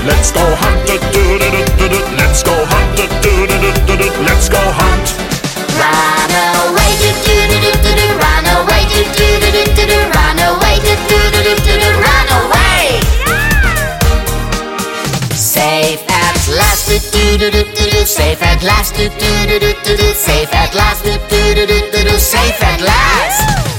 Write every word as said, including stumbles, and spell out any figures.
Let's go hunt, do do do do do. Let's go hunt, do do do do do. Let's go hunt. Run away, do do do do do do. Run away, do do do do do do. Run away, do do do do do do. Run away. Safe at last, do do do do do do. Safe at last, do do do do do do. Safe at last, do do do do do do. Safe at last.